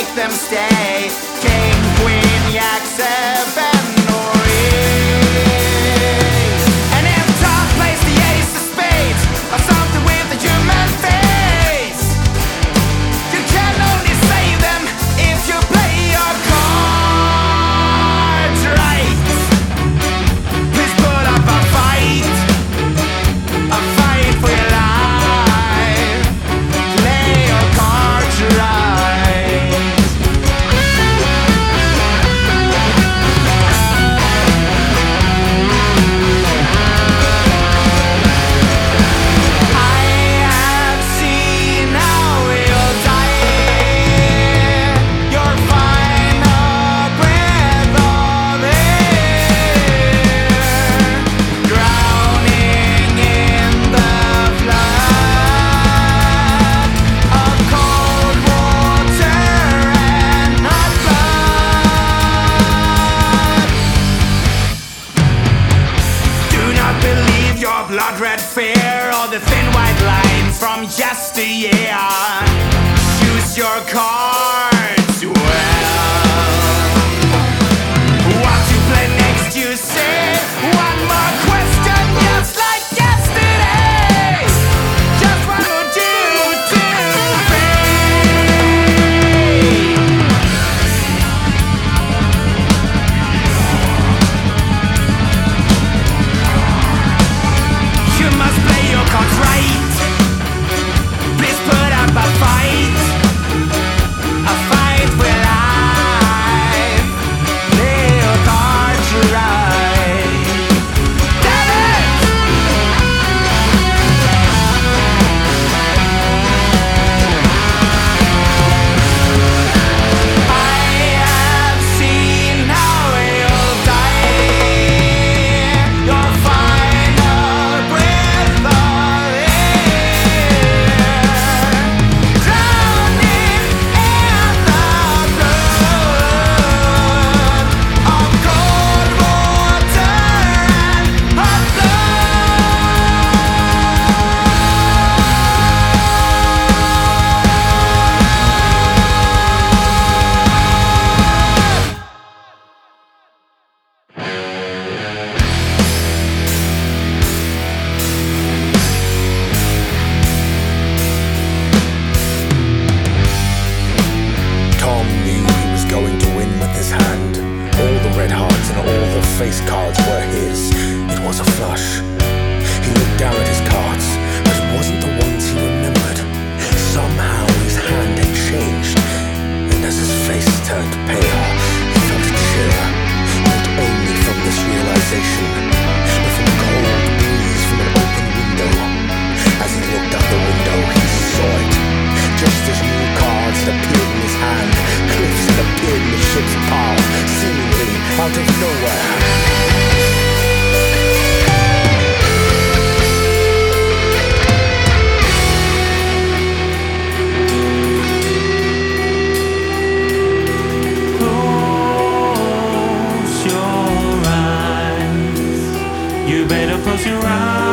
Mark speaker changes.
Speaker 1: make them stay. King, queen, yak, seven, or eight. And if top plays the ace of spades, or something with a human face, you can only save them if you play your cards right. Please put up a fight for your life. Play your cards right. I have seen how you'll die. Your final breath of air, drowning in the flood of cold water and not blood. Do not believe your blood red fear or the thin white lines from yesteryear. Choose your cards well. What to play next, you say? One more question, just like yesterday. Just what would you do, babe? You must play your cards right. Please put up a fight for life. Play your cards right. Damn it! I have seen how you'll die. Your final breath of air, drowning in the blood of cold water and hot
Speaker 2: Tom knew he was going to win with his hand. All the red hearts and all the face cards were his. It was a flush. He looked down at his cards, but it wasn't the ones he remembered. Somehow his hand had changed, and as his face turned pale, he felt a chill, not only from this realization, but from the cold breeze from an open window. As he looked out the window, he saw it. Just as new cards had appeared in his hand, cliffs had appeared in the ship's bow, seemingly out of nowhere.
Speaker 3: Close your eyes. You better close your eyes.